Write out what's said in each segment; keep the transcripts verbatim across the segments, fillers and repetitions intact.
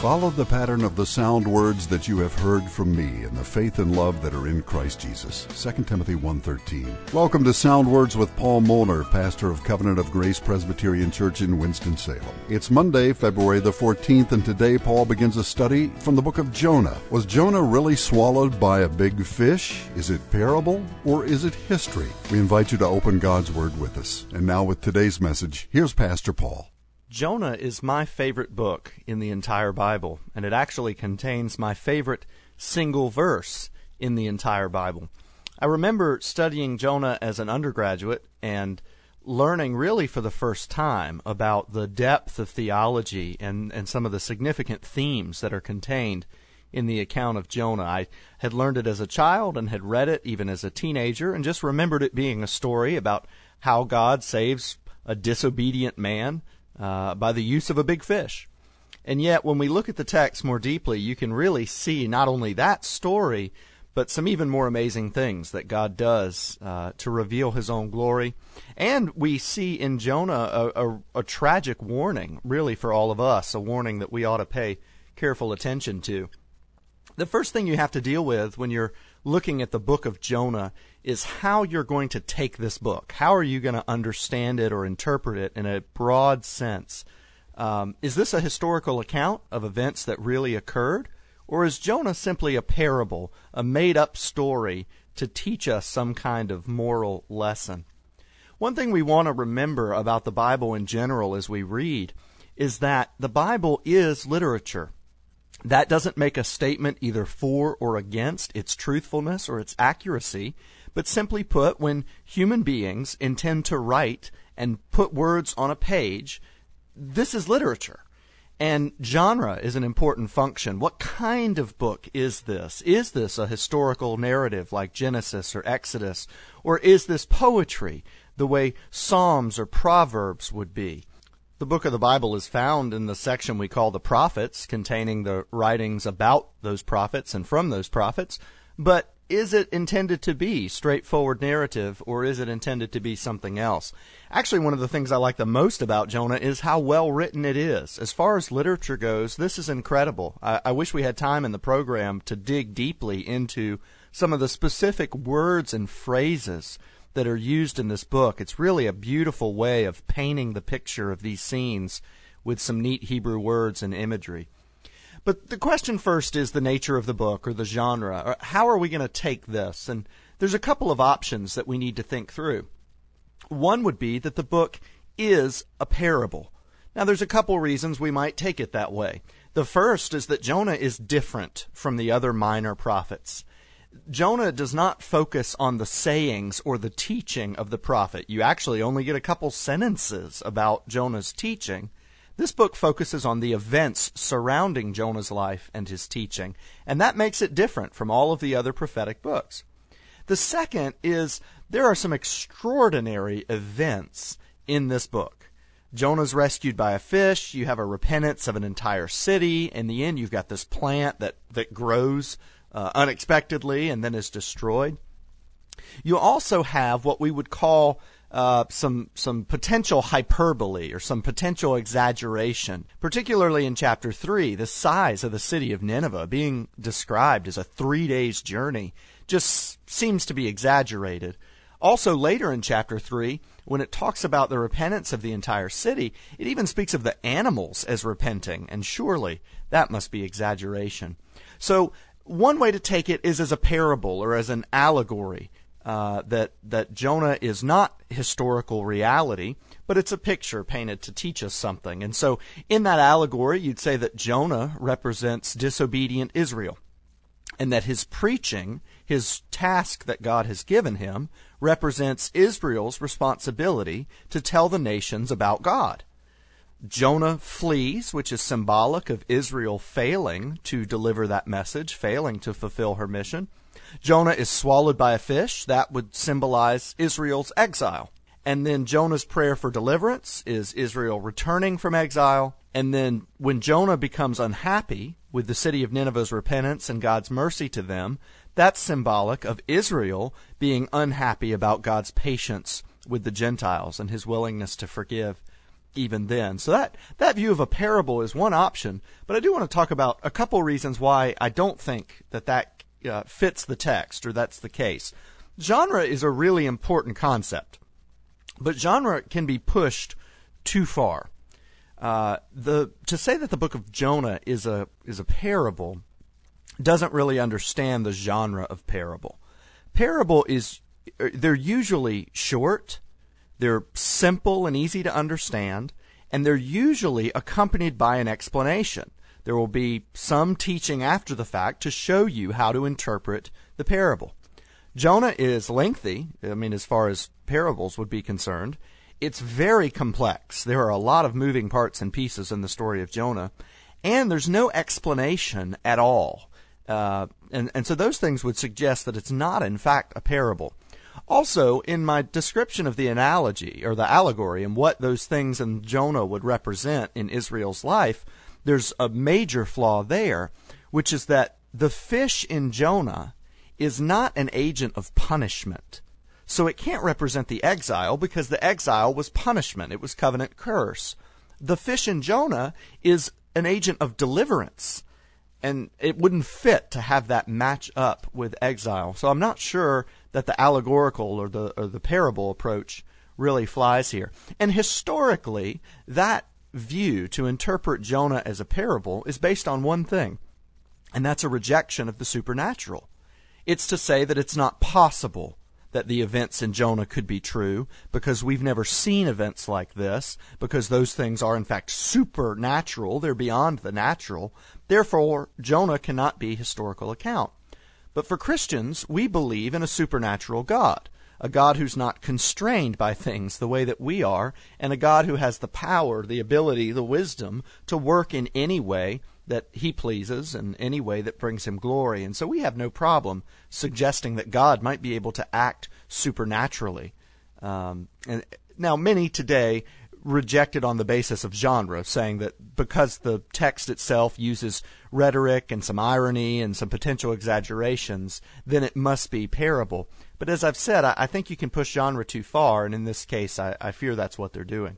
Follow the pattern of the sound words that you have heard from me and the faith and love that are in Christ Jesus. Second Timothy one thirteen. Welcome to Sound Words with Paul Molnar, pastor of Covenant of Grace Presbyterian Church in Winston-Salem. It's Monday, February the fourteenth, and today Paul begins a study from the book of Jonah. Was Jonah really swallowed by a big fish? Is it parable or is it history? We invite you to open God's Word with us. And now with today's message, here's Pastor Paul. Jonah is my favorite book in the entire Bible, and it actually contains my favorite single verse in the entire Bible. I remember studying Jonah as an undergraduate and learning really for the first time about the depth of theology and, and some of the significant themes that are contained in the account of Jonah. I had learned it as a child and had read it even as a teenager and just remembered it being a story about how God saves a disobedient man Uh, by the use of a big fish. And yet, when we look at the text more deeply, you can really see not only that story, but some even more amazing things that God does uh, to reveal His own glory. And we see in Jonah a, a, a tragic warning, really, for all of us, a warning that we ought to pay careful attention to. The first thing you have to deal with when you're looking at the book of Jonah is how you're going to take this book. How are you going to understand it or interpret it in a broad sense? Um, is this a historical account of events that really occurred? Or is Jonah simply a parable, a made-up story to teach us some kind of moral lesson? One thing we want to remember about the Bible in general as we read is that the Bible is literature. That doesn't make a statement either for or against its truthfulness or its accuracy, but simply put, when human beings intend to write and put words on a page, this is literature. And genre is an important function. What kind of book is this? Is this a historical narrative like Genesis or Exodus? Or is this poetry, the way Psalms or Proverbs would be? The book of the Bible is found in the section we call the prophets, containing the writings about those prophets and from those prophets. But is it intended to be straightforward narrative, or is it intended to be something else? Actually, one of the things I like the most about Jonah is how well written it is. As far as literature goes, this is incredible. I, I wish we had time in the program to dig deeply into some of the specific words and phrases that are used in this book. It's really a beautiful way of painting the picture of these scenes with some neat Hebrew words and imagery. But the question first is the nature of the book, or the genre. How are we going to take this? And there's a couple of options that we need to think through. One would be that the book is a parable. Now, there's a couple reasons we might take it that way. The first is that Jonah is different from the other minor prophets. Jonah does not focus on the sayings or the teaching of the prophet. You actually only get a couple sentences about Jonah's teaching. This book focuses on the events surrounding Jonah's life and his teaching, and that makes it different from all of the other prophetic books. The second is there are some extraordinary events in this book. Jonah's rescued by a fish. You have a repentance of an entire city. In the end, you've got this plant that, that grows Uh, unexpectedly and then is destroyed. You also have what we would call uh, some some potential hyperbole or some potential exaggeration, particularly in chapter three. The size of the city of Nineveh being described as a three days journey just seems to be exaggerated. Also later in chapter three, when it talks about the repentance of the entire city, it even speaks of the animals as repenting, and surely that must be exaggeration. So one way to take it is as a parable or as an allegory, uh, that that Jonah is not historical reality, but it's a picture painted to teach us something. And so in that allegory, you'd say that Jonah represents disobedient Israel, and that his preaching, his task that God has given him, represents Israel's responsibility to tell the nations about God. Jonah flees, which is symbolic of Israel failing to deliver that message, failing to fulfill her mission. Jonah is swallowed by a fish. That would symbolize Israel's exile. And then Jonah's prayer for deliverance is Israel returning from exile. And then when Jonah becomes unhappy with the city of Nineveh's repentance and God's mercy to them, that's symbolic of Israel being unhappy about God's patience with the Gentiles and his willingness to forgive. even then. So that, that view of a parable is one option, but I do want to talk about a couple reasons why I don't think that that uh, fits the text, or that's the case. Genre is a really important concept, but genre can be pushed too far. Uh, the to say that the book of Jonah is a is a parable doesn't really understand the genre of parable. Parable is, they're usually short, they're simple and easy to understand, and they're usually accompanied by an explanation. There will be some teaching after the fact to show you how to interpret the parable. Jonah is lengthy, I mean, as far as parables would be concerned. It's very complex. There are a lot of moving parts and pieces in the story of Jonah, and there's no explanation at all. Uh, and, and so those things would suggest that it's not, in fact, a parable. Also, in my description of the analogy, or the allegory, and what those things in Jonah would represent in Israel's life, there's a major flaw there, which is that the fish in Jonah is not an agent of punishment. So it can't represent the exile, because the exile was punishment. It was covenant curse. The fish in Jonah is an agent of deliverance. And it wouldn't fit to have that match up with exile. So I'm not sure that the allegorical or the or the parable approach really flies here. And historically, that view to interpret Jonah as a parable is based on one thing, and that's a rejection of the supernatural. It's to say that it's not possible that the events in Jonah could be true, because we've never seen events like this, because those things are in fact supernatural, they're beyond the natural. Therefore, Jonah cannot be historical account. But for Christians, we believe in a supernatural God, a God who's not constrained by things the way that we are, and a God who has the power, the ability, the wisdom to work in any way that he pleases, and any way that brings him glory. And so we have no problem suggesting that God might be able to act supernaturally. Um, and now, many today reject it on the basis of genre, saying that because the text itself uses rhetoric and some irony and some potential exaggerations, then it must be parable. But as I've said, I, I think you can push genre too far, and in this case, I, I fear that's what they're doing.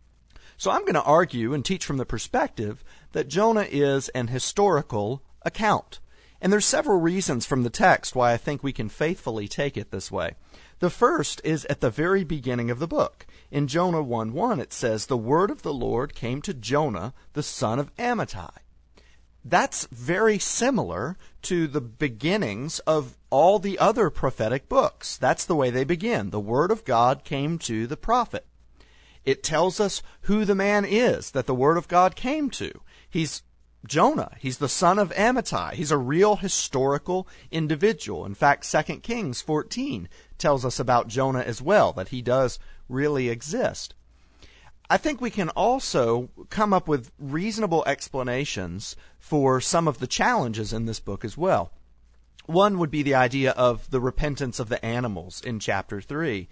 So I'm going to argue and teach from the perspective that Jonah is an historical account. And there's several reasons from the text why I think we can faithfully take it this way. The first is at the very beginning of the book. In Jonah one one it says, "The word of the Lord came to Jonah, the son of Amittai." That's very similar to the beginnings of all the other prophetic books. That's the way they begin. The word of God came to the prophet. It tells us who the man is that the word of God came to. He's Jonah. He's the son of Amittai. He's a real historical individual. In fact, Second Kings fourteen tells us about Jonah as well, that he does really exist. I think we can also come up with reasonable explanations for some of the challenges in this book as well. One would be the idea of the repentance of the animals in chapter three.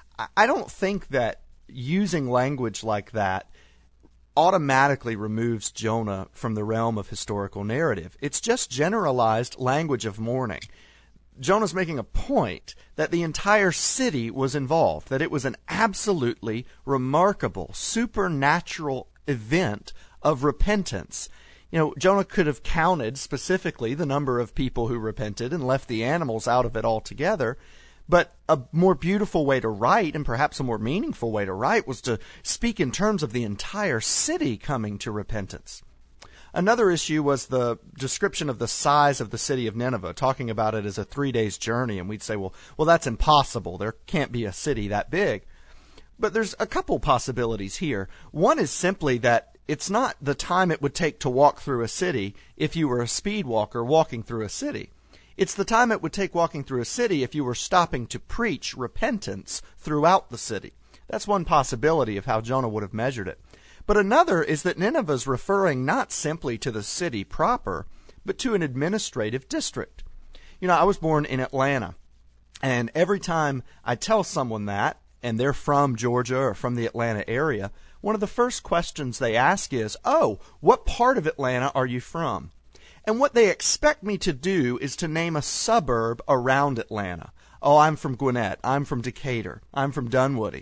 I don't think that using language like that automatically removes Jonah from the realm of historical narrative. It's just generalized language of mourning. Jonah's making a point that the entire city was involved, that it was an absolutely remarkable, supernatural event of repentance. You know, Jonah could have counted specifically the number of people who repented and left the animals out of it altogether. But a more beautiful way to write, and perhaps a more meaningful way to write, was to speak in terms of the entire city coming to repentance. Another issue was the description of the size of the city of Nineveh, talking about it as a three days journey, and we'd say, well, well, that's impossible. There can't be a city that big. But there's a couple possibilities here. One is simply that it's not the time it would take to walk through a city if you were a speed walker walking through a city. It's the time it would take walking through a city if you were stopping to preach repentance throughout the city. That's one possibility of how Jonah would have measured it. But another is that Nineveh is referring not simply to the city proper, but to an administrative district. You know, I was born in Atlanta, and every time I tell someone that, and they're from Georgia or from the Atlanta area, one of the first questions they ask is, "Oh, what part of Atlanta are you from?" And what they expect me to do is to name a suburb around Atlanta. Oh, I'm from Gwinnett. I'm from Decatur. I'm from Dunwoody.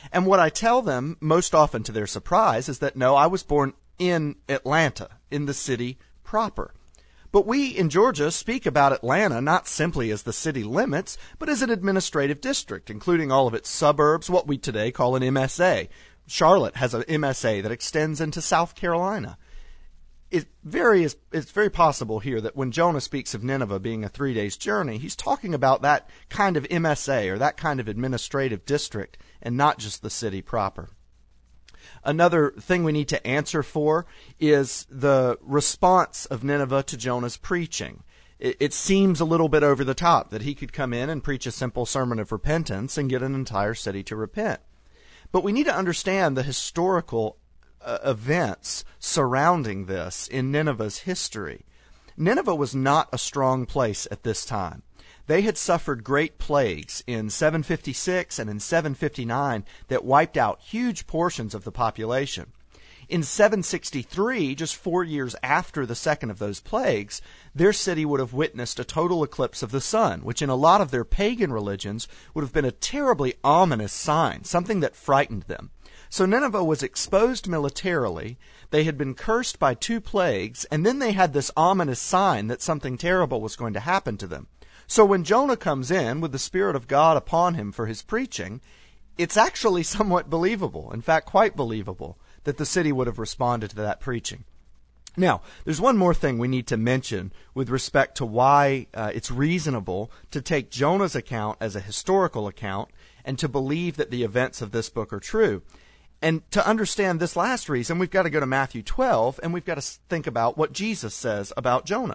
And what I tell them, most often to their surprise, is that no, I was born in Atlanta, in the city proper. But we in Georgia speak about Atlanta not simply as the city limits, but as an administrative district, including all of its suburbs, what we today call an M S A. Charlotte has an M S A that extends into South Carolina. It very is, it's very possible here that when Jonah speaks of Nineveh being a three days journey, he's talking about that kind of M S A or that kind of administrative district and not just the city proper. Another thing we need to answer for is the response of Nineveh to Jonah's preaching. It, it seems a little bit over the top that he could come in and preach a simple sermon of repentance and get an entire city to repent. But we need to understand the historical uh, events surrounding this in Nineveh's history. Nineveh was not a strong place at this time. They had suffered great plagues in seven fifty-six and in seven fifty-nine that wiped out huge portions of the population. In seven sixty-three, just four years after the second of those plagues, their city would have witnessed a total eclipse of the sun, which in a lot of their pagan religions would have been a terribly ominous sign, something that frightened them. So Nineveh was exposed militarily, they had been cursed by two plagues, and then they had this ominous sign that something terrible was going to happen to them. So when Jonah comes in with the Spirit of God upon him for his preaching, it's actually somewhat believable, in fact quite believable, that the city would have responded to that preaching. Now, there's one more thing we need to mention with respect to why uh, it's reasonable to take Jonah's account as a historical account and to believe that the events of this book are true. And to understand this last reason, we've got to go to Matthew twelve, and we've got to think about what Jesus says about Jonah.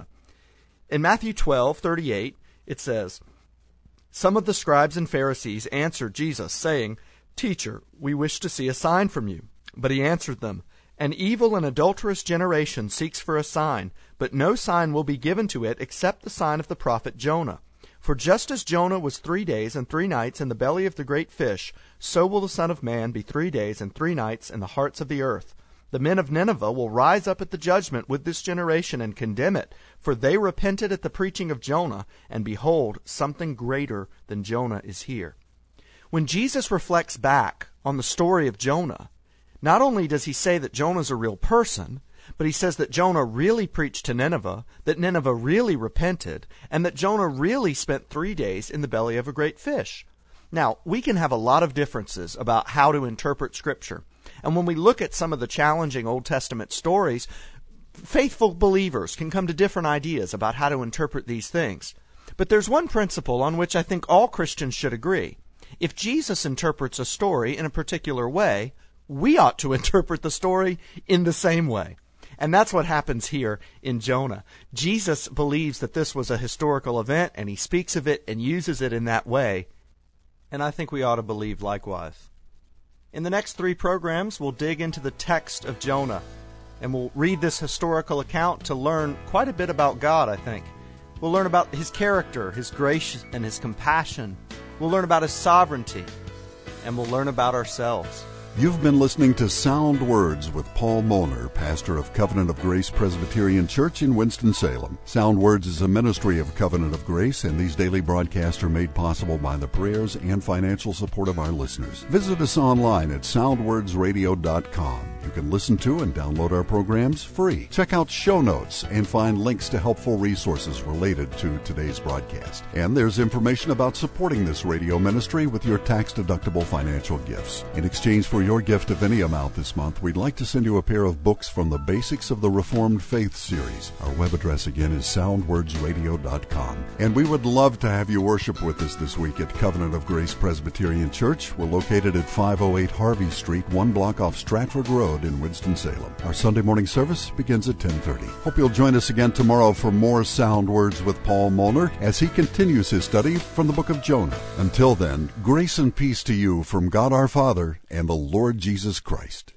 In Matthew twelve thirty-eight, it says, "Some of the scribes and Pharisees answered Jesus, saying, 'Teacher, we wish to see a sign from you.' But he answered them, 'An evil and adulterous generation seeks for a sign, but no sign will be given to it except the sign of the prophet Jonah. For just as Jonah was three days and three nights in the belly of the great fish, so will the Son of Man be three days and three nights in the hearts of the earth. The men of Nineveh will rise up at the judgment with this generation and condemn it, for they repented at the preaching of Jonah, and behold, something greater than Jonah is here.'" When Jesus reflects back on the story of Jonah, not only does he say that Jonah's a real person, but he says that Jonah really preached to Nineveh, that Nineveh really repented, and that Jonah really spent three days in the belly of a great fish. Now, we can have a lot of differences about how to interpret Scripture. And when we look at some of the challenging Old Testament stories, faithful believers can come to different ideas about how to interpret these things. But there's one principle on which I think all Christians should agree. If Jesus interprets a story in a particular way, we ought to interpret the story in the same way. And that's what happens here in Jonah. Jesus believes that this was a historical event, and he speaks of it and uses it in that way. And I think we ought to believe likewise. In the next three programs, we'll dig into the text of Jonah, and we'll read this historical account to learn quite a bit about God, I think. We'll learn about his character, his grace, and his compassion. We'll learn about his sovereignty, and we'll learn about ourselves. You've been listening to Sound Words with Paul Mohner, pastor of Covenant of Grace Presbyterian Church in Winston-Salem. Sound Words is a ministry of Covenant of Grace, and these daily broadcasts are made possible by the prayers and financial support of our listeners. Visit us online at sound words radio dot com. You can listen to and download our programs free. Check out show notes and find links to helpful resources related to today's broadcast. And there's information about supporting this radio ministry with your tax-deductible financial gifts. In exchange for your gift of any amount this month, we'd like to send you a pair of books from the Basics of the Reformed Faith series. Our web address again is sound words radio dot com. And we would love to have you worship with us this week at Covenant of Grace Presbyterian Church. We're located at five oh eight Harvey Street, one block off Stratford Road in Winston-Salem. Our Sunday morning service begins at ten thirty. Hope you'll join us again tomorrow for more Sound Words with Paul Mohner as he continues his study from the book of Jonah. Until then, grace and peace to you from God our Father and the Lord Jesus Christ.